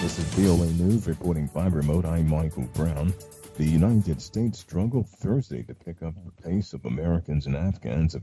This is VOA News reporting by remote. I'm Michael Brown. The United States struggled Thursday to pick up the pace of Americans and Afghans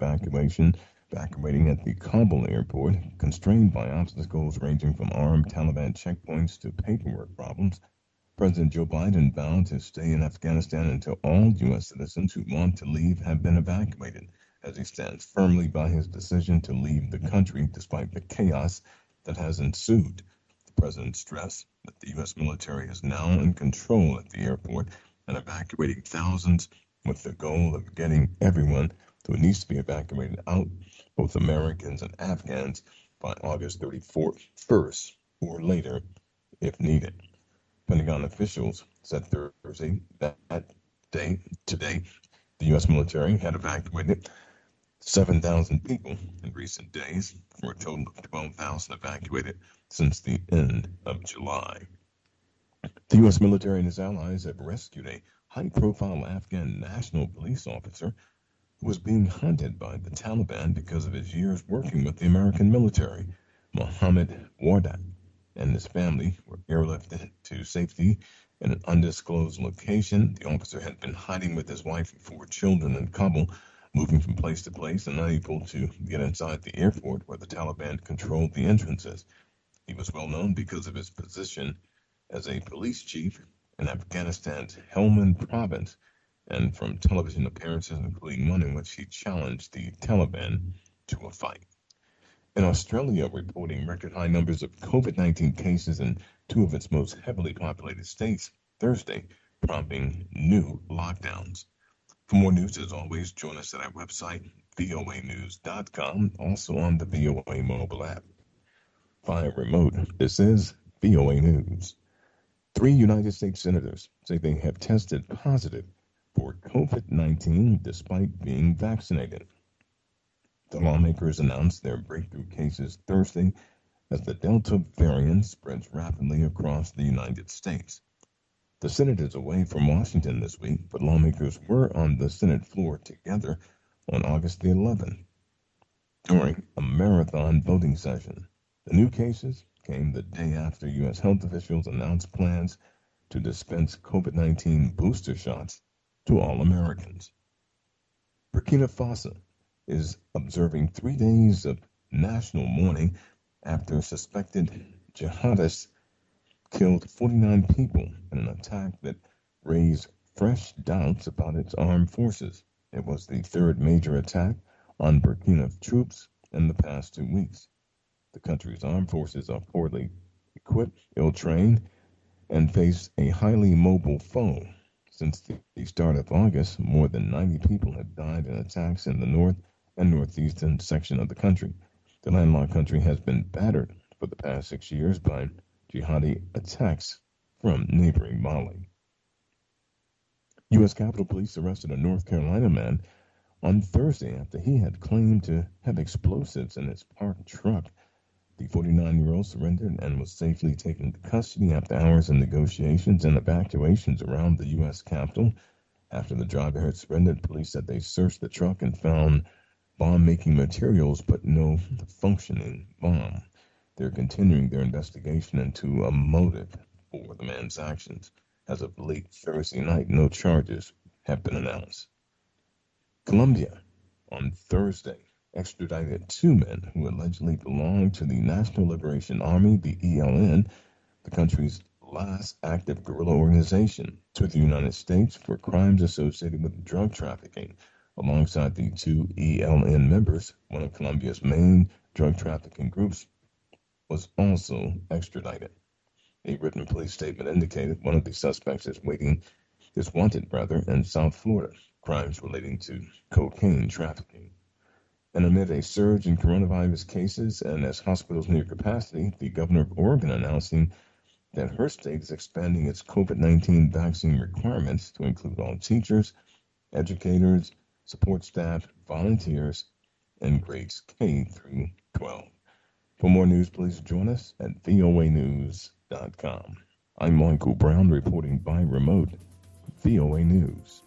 evacuating at the Kabul airport, constrained by obstacles ranging from armed Taliban checkpoints to paperwork problems. President Joe Biden vowed to stay in Afghanistan until all U.S. citizens who want to leave have been evacuated, as he stands firmly by his decision to leave the country despite the chaos that has ensued. The president stressed that the U.S. military is now in control at the airport and evacuating thousands with the goal of getting everyone who needs to be evacuated out, both Americans and Afghans, by August 31st or later if needed. Pentagon officials said Thursday that today, the U.S. military had evacuated 7,000 people in recent days, for a total of 12,000 evacuated since the end of July. The U.S. military and his allies have rescued a high-profile Afghan national police officer who was being hunted by the Taliban because of his years working with the American military. Mohammed Wardak and his family were airlifted to safety in an undisclosed location. The officer had been hiding with his wife and 4 children in Kabul, moving from place to place and unable to get inside the airport where the Taliban controlled the entrances. He was well known because of his position as a police chief in Afghanistan's Helmand province and from television appearances, including one in which he challenged the Taliban to a fight. In Australia, reporting record high numbers of COVID-19 cases in 2 of its most heavily populated states Thursday, prompting new lockdowns. For more news, as always, join us at our website, voanews.com, also on the VOA mobile app. Via remote, this is VOA News. 3 United States senators say they have tested positive for COVID-19 despite being vaccinated. The lawmakers announced their breakthrough cases Thursday as the Delta variant spreads rapidly across the United States. The Senate is away from Washington this week, but lawmakers were on the Senate floor together on August the 11th during a marathon voting session. The new cases came the day after U.S. health officials announced plans to dispense COVID-19 booster shots to all Americans. Burkina Faso is observing 3 days of national mourning after suspected jihadists killed 49 people in an attack that raised fresh doubts about its armed forces. It was the 3rd major attack on Burkina troops in the past 2 weeks. The country's armed forces are poorly equipped, ill-trained, and face a highly mobile foe. Since the start of August, more than 90 people have died in attacks in the north and northeastern section of the country. The landlocked country has been battered for the past 6 years by jihadi attacks from neighboring Mali. U.S. Capitol Police arrested a North Carolina man on Thursday after he had claimed to have explosives in his parked truck. The 49-year-old surrendered and was safely taken into custody after hours of negotiations and evacuations around the U.S. Capitol. After the driver had surrendered, police said they searched the truck and found bomb-making materials, but no functioning bomb. They're continuing their investigation into a motive for the man's actions. As of late Thursday night, no charges have been announced. Colombia, on Thursday, extradited 2 men who allegedly belonged to the National Liberation Army, the ELN, the country's last active guerrilla organization, to the United States for crimes associated with drug trafficking. Alongside the 2 ELN members, one of Colombia's main drug trafficking groups was also extradited. A written police statement indicated one of the suspects is wanted in South Florida, crimes relating to cocaine trafficking. And amid a surge in coronavirus cases and as hospitals near capacity, the governor of Oregon announcing that her state is expanding its COVID-19 vaccine requirements to include all teachers, educators, support staff, volunteers, and grades K through 12. For more news, please join us at voanews.com. I'm Michael Brown reporting by remote, VOA News.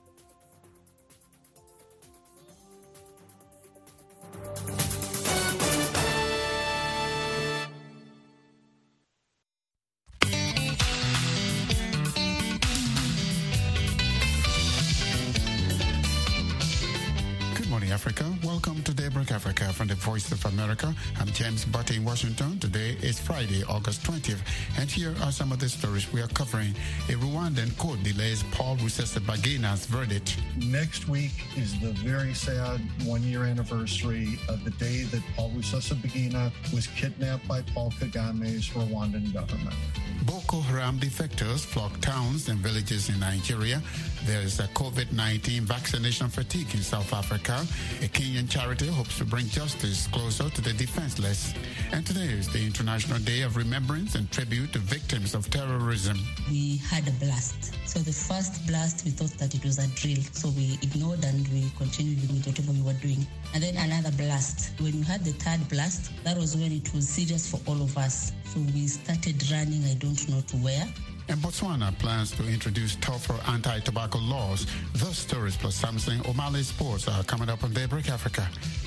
Africa. Welcome to Daybreak Africa from the Voice of America. I'm James Butte in Washington. Today is Friday, August 20th, and here are some of the stories we are covering. A Rwandan court delays Paul Rusesabagina's verdict. Next week is the very sad one-year anniversary of the day that Paul Rusesabagina was kidnapped by Paul Kagame's Rwandan government. Boko Haram defectors flock towns and villages in Nigeria. There is a COVID-19 vaccination fatigue in South Africa. A Kenyan charity hopes to bring justice closer to the defenseless. And today is the International Day of Remembrance and Tribute to Victims of Terrorism. We had a blast. So the first blast, we thought that it was a drill. So we ignored and we continued with whatever we were doing. And then another blast. When we had the third blast, that was when it was serious for all of us. So we started running, I don't know to where. And Botswana plans to introduce tougher anti-tobacco laws. Those stories plus Samson O'Malley Sports are coming up on Daybreak Africa.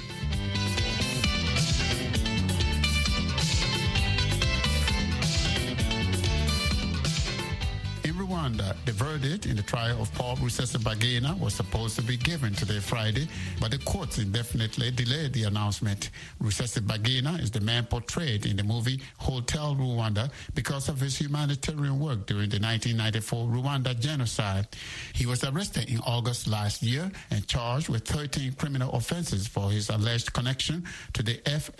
The verdict in the trial of Paul Rusesabagina was supposed to be given today, Friday, but the courts indefinitely delayed the announcement. Rusesabagina is the man portrayed in the movie Hotel Rwanda because of his humanitarian work during the 1994 Rwanda genocide. He was arrested in August last year and charged with 13 criminal offenses for his alleged connection to the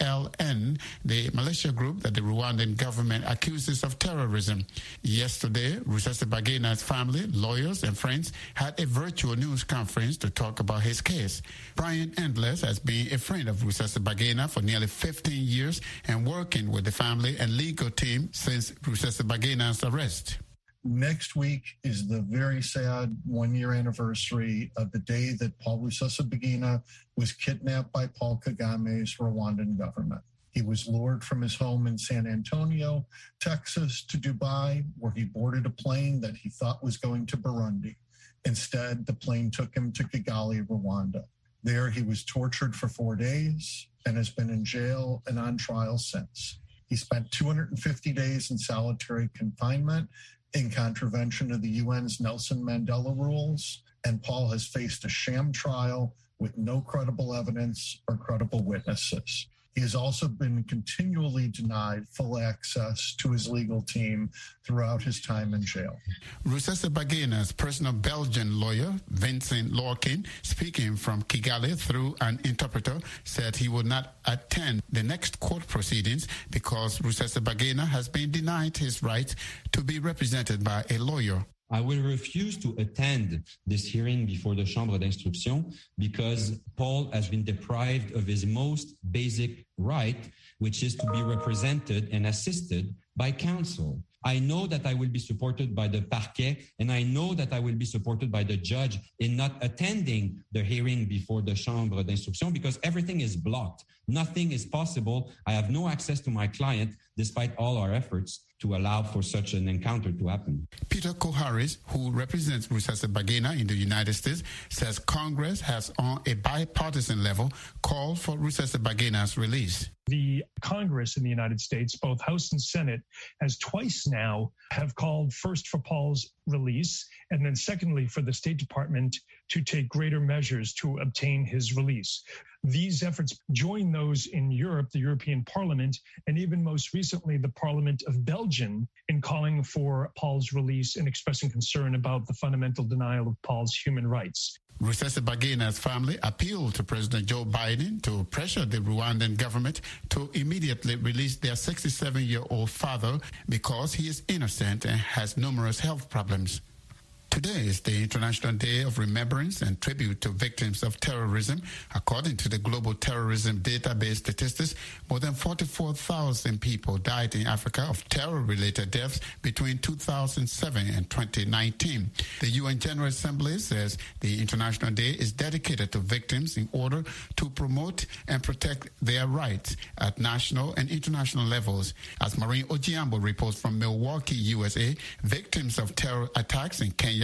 FLN, the militia group that the Rwandan government accuses of terrorism. Yesterday, Rusesabagina's family, lawyers, and friends had a virtual news conference to talk about his case. Brian Endless has been a friend of Rusesabagina for nearly 15 years and working with the family and legal team since Rusesabagina's arrest. Next week is the very sad one-year anniversary of the day that Paul Rusesabagina was kidnapped by Paul Kagame's Rwandan government. He was lured from his home in San Antonio, Texas, to Dubai, where he boarded a plane that he thought was going to Burundi. Instead, the plane took him to Kigali, Rwanda. There, he was tortured for 4 days and has been in jail and on trial since. He spent 250 days in solitary confinement in contravention of the UN's Nelson Mandela rules, and Paul has faced a sham trial with no credible evidence or credible witnesses. He has also been continually denied full access to his legal team throughout his time in jail. Rusesabagina's personal Belgian lawyer, Vincent Lorkin, speaking from Kigali through an interpreter, said he would not attend the next court proceedings because Rusesabagina has been denied his right to be represented by a lawyer. I will refuse to attend this hearing before the Chambre d'Instruction because Paul has been deprived of his most basic right, which is to be represented and assisted by counsel. I know that I will be supported by the parquet, and I know that I will be supported by the judge in not attending the hearing before the Chambre d'Instruction because everything is blocked. Nothing is possible. I have no access to my client despite all our efforts to allow for such an encounter to happen. Peter Koharis, who represents Rusesabagina in the United States, says Congress has on a bipartisan level called for Rusesabagina's release. The Congress in the United States, both House and Senate, has twice now have called first for Paul's release and then secondly for the State Department to take greater measures to obtain his release. These efforts join those in Europe, the European Parliament, and even most recently the Parliament of Belgium in calling for Paul's release and expressing concern about the fundamental denial of Paul's human rights. Rusesabagina's family appealed to President Joe Biden to pressure the Rwandan government to immediately release their 67-year-old father because he is innocent and has numerous health problems. Today is the International Day of Remembrance and Tribute to Victims of Terrorism. According to the Global Terrorism Database statistics, more than 44,000 people died in Africa of terror-related deaths between 2007 and 2019. The UN General Assembly says the International Day is dedicated to victims in order to promote and protect their rights at national and international levels. As Maureen Ojiambo reports from Milwaukee, USA, victims of terror attacks in Kenya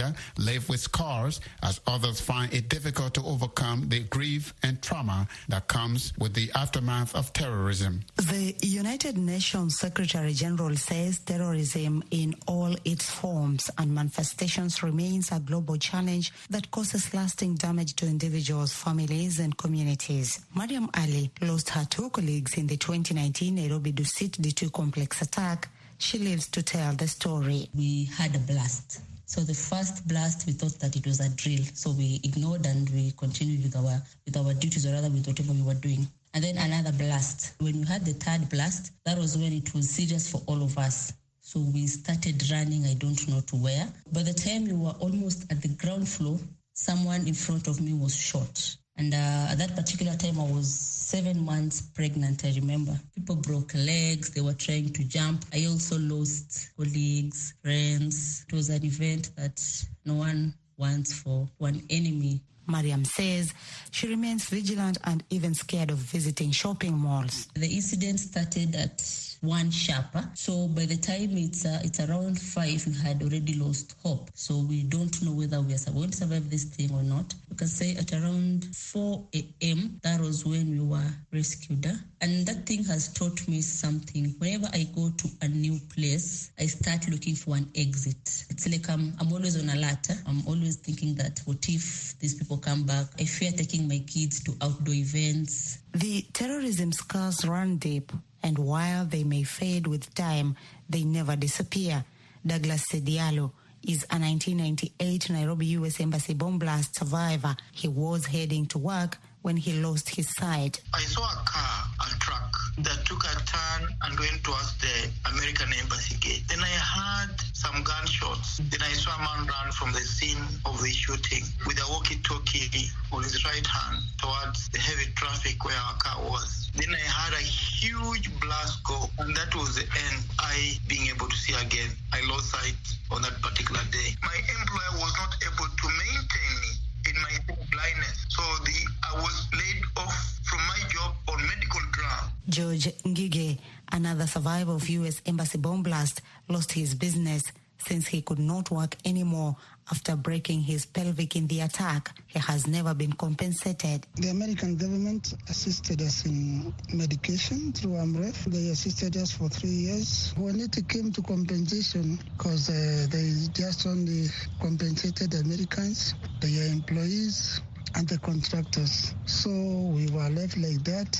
Nigeria live with scars as others find it difficult to overcome the grief and trauma that comes with the aftermath of terrorism. The United Nations Secretary General says terrorism in all its forms and manifestations remains a global challenge that causes lasting damage to individuals, families, and communities. Mariam Ali lost her two colleagues in the 2019 Nairobi Dusit D2 complex attack. She lives to tell the story. We had a blast. So the first blast, we thought that it was a drill. So we ignored and we continued with our duties, or rather with whatever we were doing. And then another blast. When we had the third blast, that was when it was serious for all of us. So we started running, I don't know to where. By the time we were almost at the ground floor, someone in front of me was shot. And at that particular time, I was 7 months pregnant, I remember. People broke legs, they were trying to jump. I also lost colleagues, friends. It was an event that no one wants for one enemy. Mariam says she remains vigilant and even scared of visiting shopping malls. The incident started at 1 sharper. So by the time it's around 5, we had already lost hope. So we don't know whether we are going to survive this thing or not. You can say at around 4 a.m., that was when we were rescued. And that thing has taught me something. Whenever I go to a new place, I start looking for an exit. It's like I'm always on alert. I'm always thinking that what if these people come back? I fear taking my kids to outdoor events. The terrorism scars run deep, and while they may fade with time, they never disappear. Douglas Sedialo is a 1998 Nairobi U.S. Embassy bomb blast survivor. He was heading to work when he lost his sight. I saw a truck that took a turn and went towards the American Embassy gate. Then I heard some gunshots. Then I saw a man run from the scene of the shooting with a walkie-talkie on his right hand towards the heavy traffic where our car was. Then I heard a huge blast go, and that was the end. I being able to see again. I lost sight on that particular day. My employer was not able to maintain me in my blindness. So I was laid off from my job on medical ground. George Ngige, another survivor of U.S. Embassy bomb blast, lost his business since he could not work anymore after breaking his pelvic in the attack. He has never been compensated. The American government assisted us in medication through AMREF. They assisted us for 3 years. When it came to compensation, because they just only compensated the Americans, their employees, and the contractors. So we were left like that.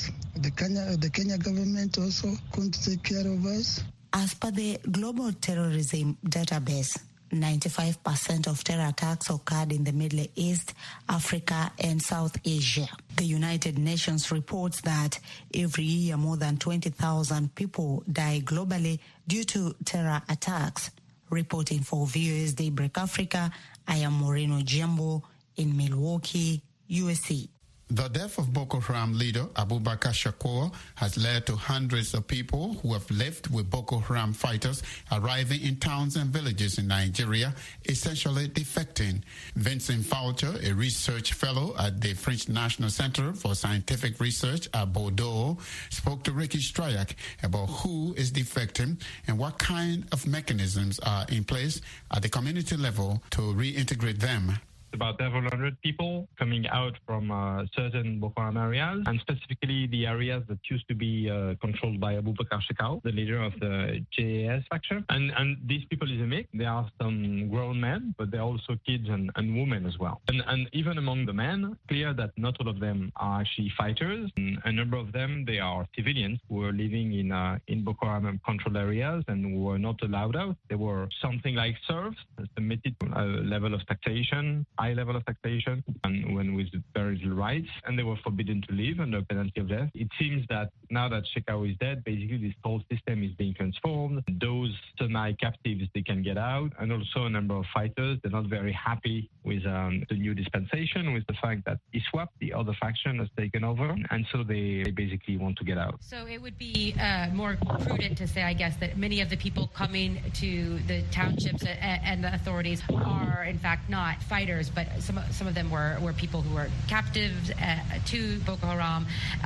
The Kenya government also couldn't take care of us. As per the Global Terrorism Database, 95% of terror attacks occurred in the Middle East, Africa, and South Asia. The United Nations reports that every year more than 20,000 people die globally due to terror attacks. Reporting for VOA's Daybreak Africa, I am Moreno Jambo in Milwaukee, USA. The death of Boko Haram leader Abubakar Shakor has led to hundreds of people who have lived with Boko Haram fighters arriving in towns and villages in Nigeria, essentially defecting. Vincent Faucher, a research fellow at the French National Center for Scientific Research at Bordeaux, spoke to Ricky Strayak about who is defecting and what kind of mechanisms are in place at the community level to reintegrate them. About several hundred people coming out from certain Boko Haram areas, and specifically the areas that used to be controlled by Abubakar Shekau, the leader of the JAS faction. And these people is a mix. There are some grown men, but there are also kids and women as well. And even among the men, clear that not all of them are actually fighters. And a number of them, they are civilians who are living in Boko Haram controlled areas and who were not allowed out. They were something like serfs, submitted to a level of taxation, high level of taxation, and when with very little rights, and they were forbidden to live under penalty of death. It seems that now that Shekau is dead, basically this whole system is being transformed. Those semi-captives, they can get out, and also a number of fighters, they're not very happy with with the new dispensation, with the fact that ISWAP, the other faction, has taken over, and so they basically want to get out. So it would be more prudent to say, I guess, that many of the people coming to the townships and the authorities are, in fact, not fighters, but some of them were people who were captives to Boko Haram,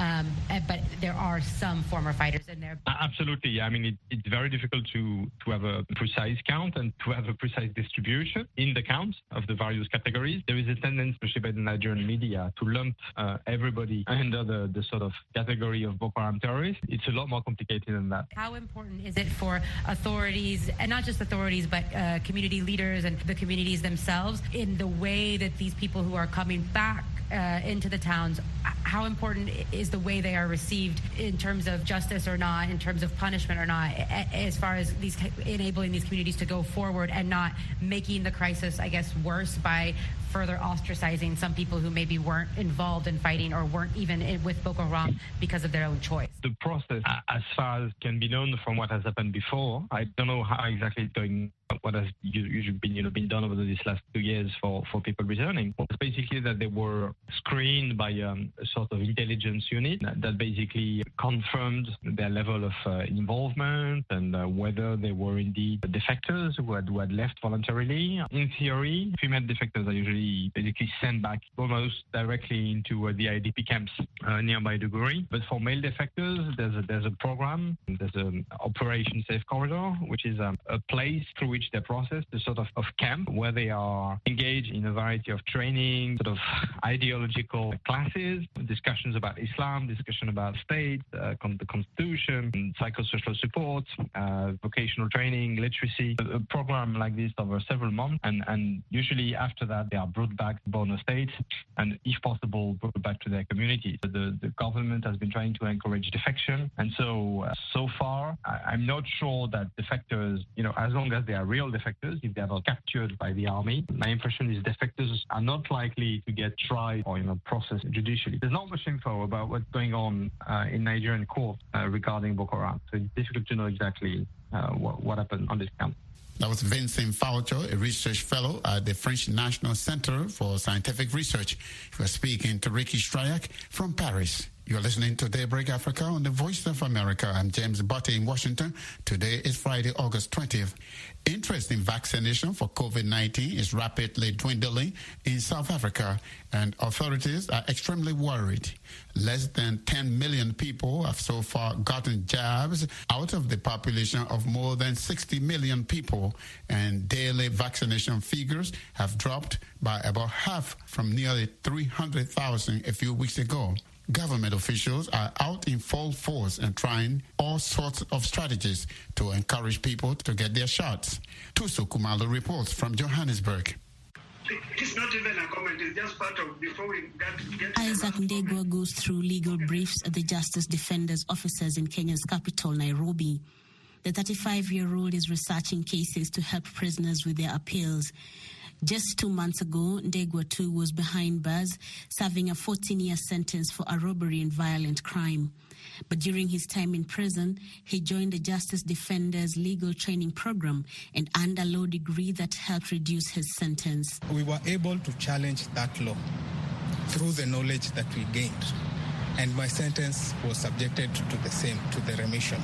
but there are some former fighters in there. Absolutely. I mean, it's very difficult to have a precise count and to have a precise distribution in the counts of the various categories. There is a tendency, especially by the Nigerian media, to lump everybody under the sort of category of Boko Haram terrorists. It's a lot more complicated than that. How important is it for authorities, and not just authorities, but community leaders and the communities themselves, in the way that these people who are coming back into the towns, how important is the way they are received in terms of justice or not, in terms of punishment or not, as far as these enabling these communities to go forward and not making the crisis, I guess, worse by further ostracizing some people who maybe weren't involved in fighting or weren't even with Boko Haram because of their own choice? The process, as far as can be known from what has happened before, I don't know how exactly it's going, what has usually been done over these last 2 years for people returning. It's basically that they were screened by a sort of intelligence unit that basically confirmed their level of involvement and whether they were indeed defectors who had left voluntarily. In theory, female defectors are usually basically sent back almost directly into the IDP camps near Maiduguri. But for male defectors, there's a program, there's an Operation Safe Corridor, which is a place through which they're processed, a sort of camp where they are engaged in a variety of training, sort of ideological classes, discussions about Islam, discussion about state, the constitution, psychosocial support, vocational training, literacy. A program like this over several months, and usually after that they are brought back to Borno State and, if possible, brought back to their community. The government has been trying to encourage defection, and so far I'm not sure that defectors, as long as they are real defectors, if they are not captured by the army, my impression is defectors are not likely to get tried or processed judicially. There's not much info about what's going on in Nigerian court regarding Boko Haram, so it's difficult to know exactly what happened on this camp. That was Vincent Faucho, a research fellow at the French National Center for Scientific Research. We're speaking to Ricky Strayak from Paris. You're listening to Daybreak Africa on the Voice of America. I'm James Butte in Washington. Today is Friday, August 20th. Interest in vaccination for COVID-19 is rapidly dwindling in South Africa, and authorities are extremely worried. Less than 10 million people have so far gotten jabs out of the population of more than 60 million people, and daily vaccination figures have dropped by about half from nearly 300,000 a few weeks ago. Government officials are out in full force and trying all sorts of strategies to encourage people to get their shots. Tuso Kumalo reports from Johannesburg. It's not even a comment, it's just part of before we get Isaac Ndegwa goes through legal briefs at the Justice Defenders offices in Kenya's capital, Nairobi. The 35-year-old is researching cases to help prisoners with their appeals. Just 2 months ago, Ndegwa too was behind bars, serving a 14-year sentence for a robbery and violent crime. But during his time in prison, he joined the Justice Defenders legal training program and earned a law degree that helped reduce his sentence. We were able to challenge that law through the knowledge that we gained. And my sentence was subjected to the same, to the remission.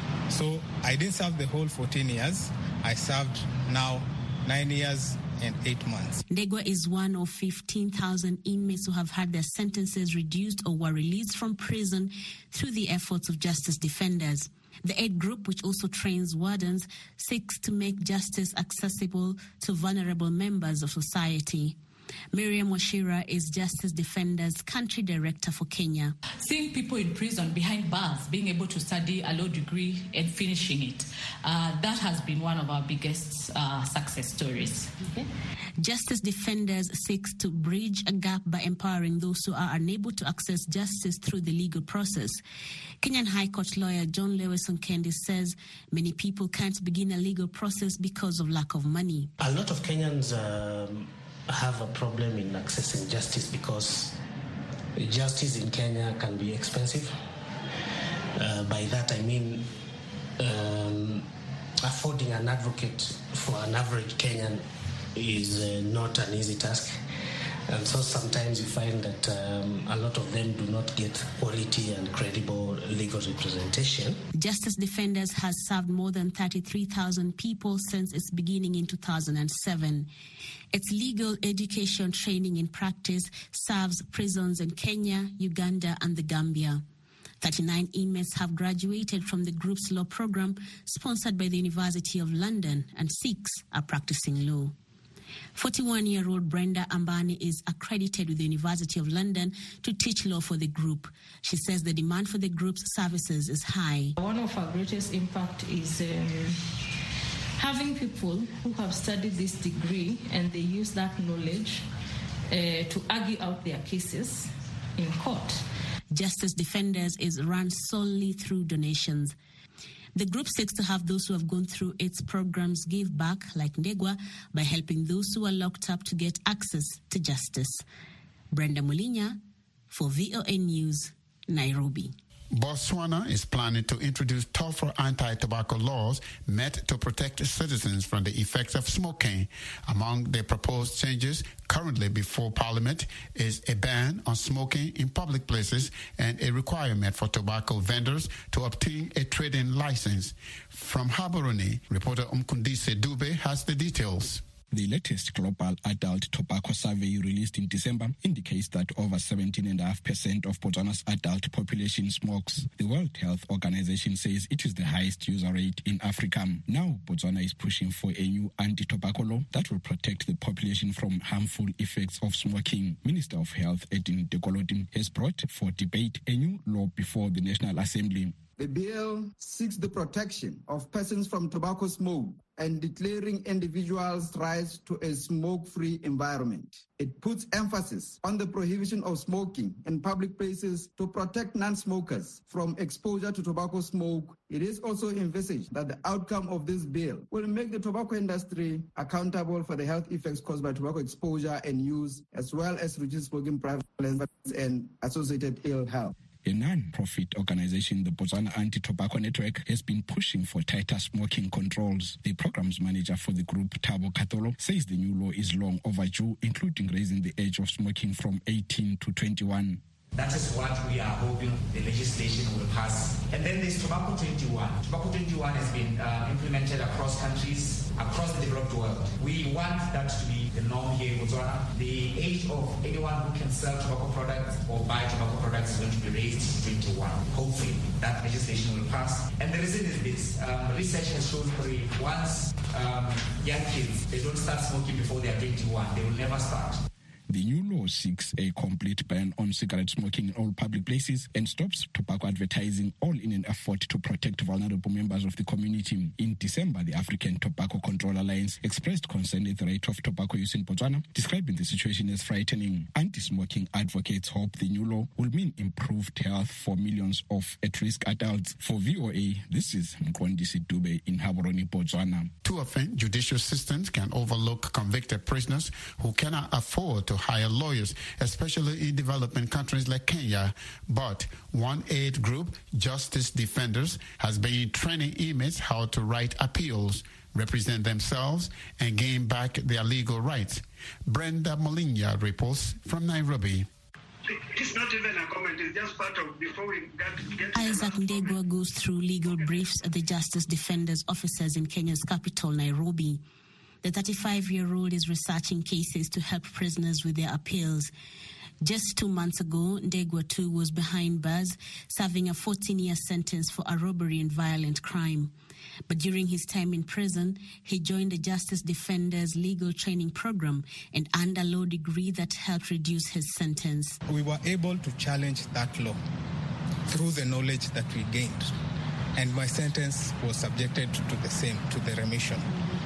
So I didn't serve the whole 14 years. I served now 9 years and 8 months. Ndegwa is one of 15,000 inmates who have had their sentences reduced or were released from prison through the efforts of Justice Defenders. The aid group, which also trains wardens, seeks to make justice accessible to vulnerable members of society. Miriam Washira is Justice Defenders Country Director for Kenya. Seeing people in prison behind bars, being able to study a law degree and finishing it, that has been one of our biggest success stories. Okay. Justice Defenders seeks to bridge a gap by empowering those who are unable to access justice through the legal process. Kenyan High Court lawyer John Lewison Kendi says many people can't begin a legal process because of lack of money. A lot of Kenyans have a problem in accessing justice because justice in Kenya can be expensive. By that I mean affording an advocate for an average Kenyan is not an easy task. And so sometimes you find that a lot of them do not get quality and credible legal representation. Justice Defenders has served more than 33,000 people since its beginning in 2007. Its legal education training in practice serves prisons in Kenya, Uganda, and the Gambia. 39 inmates have graduated from the group's law program sponsored by the University of London, and 6 are practicing law. 41-year-old Brenda Ambani is accredited with the University of London to teach law for the group. She says the demand for the group's services is high. One of our greatest impact is having people who have studied this degree and they use that knowledge to argue out their cases in court. Justice Defenders is run solely through donations. The group seeks to have those who have gone through its programs give back, like Ndegwa, by helping those who are locked up to get access to justice. Brenda Mulinya for VOA News, Nairobi. Botswana is planning to introduce tougher anti-tobacco laws meant to protect citizens from the effects of smoking. Among the proposed changes currently before Parliament is a ban on smoking in public places and a requirement for tobacco vendors to obtain a trading license. From Gaborone, reporter Umkundise Dube has the details. The latest global adult tobacco survey released in December indicates that over 17.5% of Botswana's adult population smokes. The World Health Organization says it is the highest user rate in Africa. Now, Botswana is pushing for a new anti-tobacco law that will protect the population from harmful effects of smoking. Minister of Health Edin Dekolodin has brought for debate a new law before the National Assembly. The bill seeks the protection of persons from tobacco smoke and declaring individuals' rights to a smoke-free environment. It puts emphasis on the prohibition of smoking in public places to protect non-smokers from exposure to tobacco smoke. It is also envisaged that the outcome of this bill will make the tobacco industry accountable for the health effects caused by tobacco exposure and use, as well as reduce smoking prevalence and associated ill health. A non-profit organization, the Botswana Anti-Tobacco Network, has been pushing for tighter smoking controls. The programs manager for the group, Thabo Katolo, says the new law is long overdue, including raising the age of smoking from 18 to 21. That is what we are hoping the legislation will pass. And then there's Tobacco 21. Tobacco 21 has been implemented across countries, across the developed world. We want that to be the norm here in Botswana. The age of anyone who can sell tobacco products or buy tobacco products is going to be raised to 21. Hopefully, that legislation will pass. And the reason is this. Research has shown that once young kids, they don't start smoking before they are 21, they will never start. The new law seeks a complete ban on cigarette smoking in all public places and stops tobacco advertising, all in an effort to protect vulnerable members of the community. In December, the African Tobacco Control Alliance expressed concern at the rate of tobacco use in Botswana, describing the situation as frightening. Anti-smoking advocates hope the new law will mean improved health for millions of at-risk adults. For VOA, this is Mkwandisi Dube in Gaborone, Botswana. Too often, judicial systems can overlook convicted prisoners who cannot afford to hire lawyers, especially in developing countries like Kenya. But one aid group, Justice Defenders, has been training inmates how to write appeals, represent themselves, and gain back their legal rights. Brenda Mulinya reports from Nairobi. It's not even a comment, it's just part of before we get Isaac Ndegwa goes through legal briefs at the Justice Defenders offices in Kenya's capital, Nairobi. The 35-year-old is researching cases to help prisoners with their appeals. Just 2 months ago, Ndegwa too was behind bars, serving a 14-year sentence for a robbery and violent crime. But during his time in prison, he joined the Justice Defenders legal training program and earned a law degree that helped reduce his sentence. We were able to challenge that law through the knowledge that we gained. And my sentence was subjected to the same, to the remission.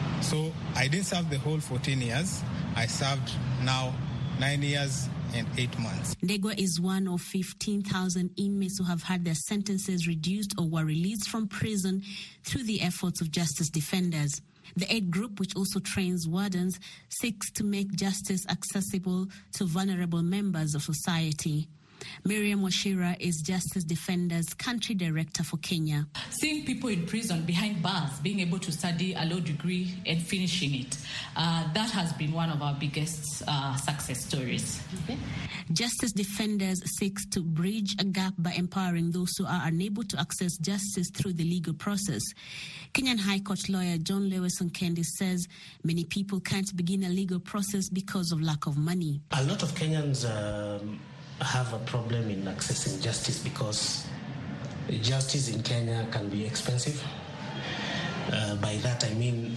So I didn't serve the whole 14 years. I served now 9 years and 8 months. Ndegwa is one of 15,000 inmates who have had their sentences reduced or were released from prison through the efforts of Justice Defenders. The aid group, which also trains wardens, seeks to make justice accessible to vulnerable members of society. Miriam Washira is Justice Defenders Country Director for Kenya. Seeing people in prison behind bars, being able to study a law degree and finishing it, that has been one of our biggest success stories. Okay. Justice Defenders seeks to bridge a gap by empowering those who are unable to access justice through the legal process. Kenyan High Court lawyer John Lewis Nkendi says many people can't begin a legal process because of lack of money. A lot of Kenyans have a problem in accessing justice because justice in Kenya can be expensive. By that I mean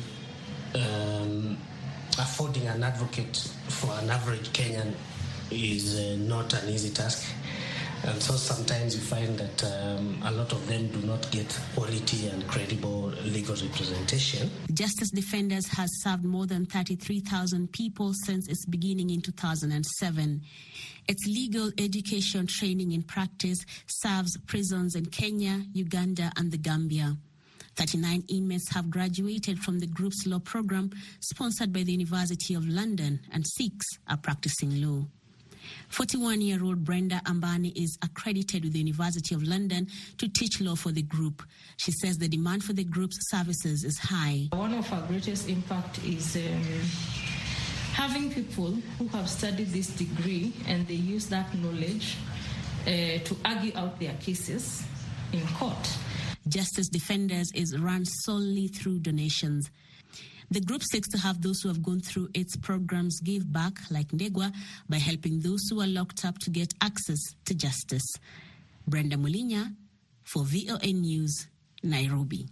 affording an advocate for an average Kenyan is not an easy task. And so sometimes you find that a lot of them do not get quality and credible legal representation. Justice Defenders has served more than 33,000 people since its beginning in 2007. Its legal education training in practice serves prisons in Kenya, Uganda, and the Gambia. 39 inmates have graduated from the group's law program sponsored by the University of London, and 6 are practicing law. 41-year-old Brenda Ambani is accredited with the University of London to teach law for the group. She says the demand for the group's services is high. One of our greatest impact is having people who have studied this degree and they use that knowledge to argue out their cases in court. Justice Defenders is run solely through donations. The group seeks to have those who have gone through its programs give back, like Ndegwa, by helping those who are locked up to get access to justice. Brenda Mulinya for VOA News, Nairobi.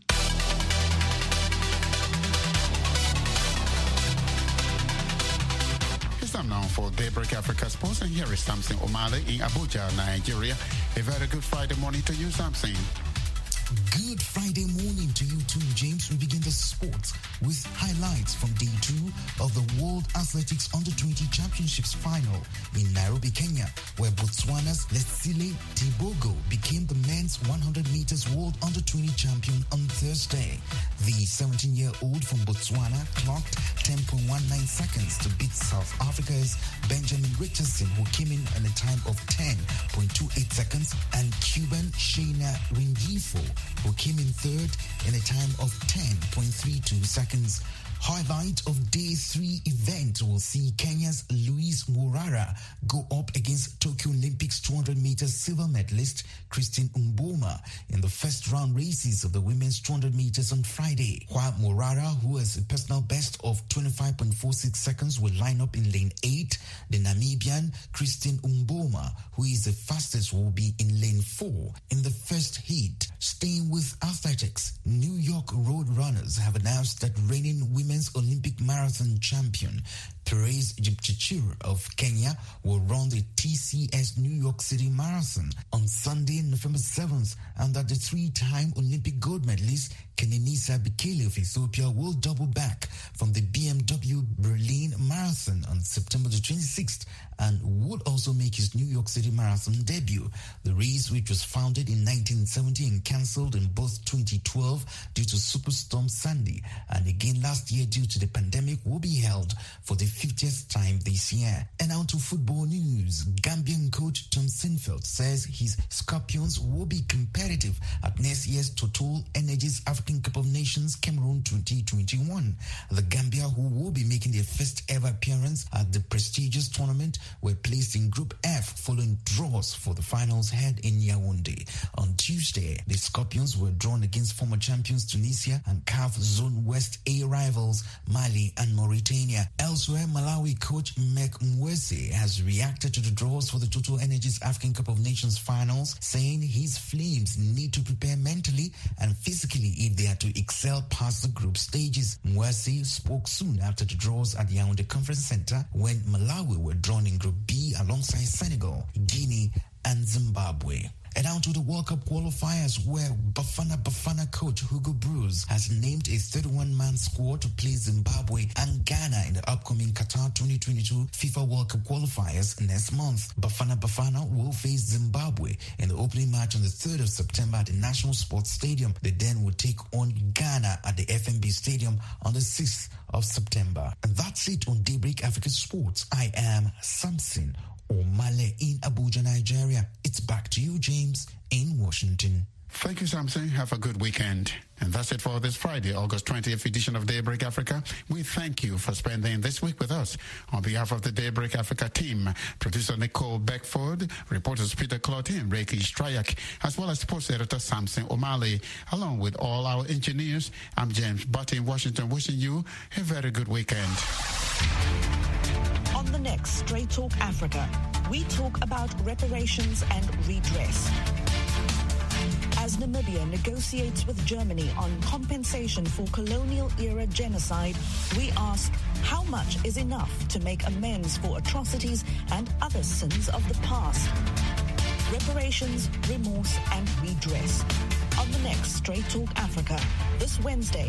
It's time now for Daybreak Africa Sports, and here is Samson Omale in Abuja, Nigeria. A very good Friday morning to you, Samson. Good Friday morning to you too, James. We begin the sports with highlights from day 2 of the World Athletics Under-20 Championships final in Nairobi, Kenya, where Botswana's Letsile Tibogo became the men's 100 meters World Under-20 champion on Thursday. The 17-year-old from Botswana clocked 10.19 seconds to beat South Africa's Benjamin Richardson, who came in at a time of 10.28 seconds, and Cuban Shayna Rengifo, who came in third in a time of 10.32 seconds. Highlight of Day 3 event will see Kenya's Louise Morara go up against Tokyo Olympics 200 meters silver medalist Christine Umboma in the first round races of the women's 200 meters on Friday. While Morara, who has a personal best of 25.46 seconds, will line up in lane 8, the Namibian Christine Umboma, who is the fastest, will be in lane 4 in the first heat. Staying with athletics, New York Road Runners have announced that reigning women's Olympic marathon champion Therese Jepchirchir of Kenya will run the TCS New York City Marathon on Sunday, November 7th, and that the 3-time Olympic gold medalist Kenenisa Bekele of Ethiopia will double back from the BMW Berlin Marathon on September the 26th and would also make his New York City Marathon debut. The race, which was founded in 1970 and cancelled in both 2012 due to Superstorm Sandy and again last year due to the pandemic, will be held for the 50th time this year. And now to football news. Gambian coach Tom Sinfield says his Scorpions will be competitive at next year's Total Energies African Cup of Nations Cameroon 2021. The Gambia, who will be making their first ever appearance at the prestigious tournament, were placed in Group F following draws for the finals held in Yaoundé. On Tuesday, the Scorpions were drawn against former champions Tunisia and CAF Zone West A rivals Mali and Mauritania. Elsewhere, Malawi coach Mek Mwese has reacted to the draws for the Total Energies African Cup of Nations finals, saying his Flames need to prepare mentally and physically if they are to excel past the group stages. Mwese spoke soon after the draws at the Yaoundé Conference Center when Malawi were drawn in Group B alongside Senegal, Guinea and Zimbabwe. And down to the World Cup qualifiers, where Bafana coach Hugo Broos has named a 31-man squad to play Zimbabwe and Ghana in the upcoming Qatar 2022 FIFA World Cup qualifiers next month. Bafana will face Zimbabwe in the opening match on the 3rd of September at the National Sports Stadium. They then will take on Ghana at the FNB Stadium on the 6th of September. And that's it on Daybreak Africa Sports. I am Samson Omale in Abuja, Nigeria. It's back to you, James, in Washington. Thank you, Samson. Have a good weekend. And that's it for this Friday, August 20th edition of Daybreak Africa. We thank you for spending this week with us. On behalf of the Daybreak Africa team, producer Nicole Beckford, reporters Peter Clotty and Reiki Strayak, as well as sports editor Samson Omale, along with all our engineers, I'm James Butt in Washington, wishing you a very good weekend. On the next Straight Talk Africa, we talk about reparations and redress. As Namibia negotiates with Germany on compensation for colonial-era genocide, we ask, how much is enough to make amends for atrocities and other sins of the past? Reparations, remorse, and redress. On the next Straight Talk Africa, this Wednesday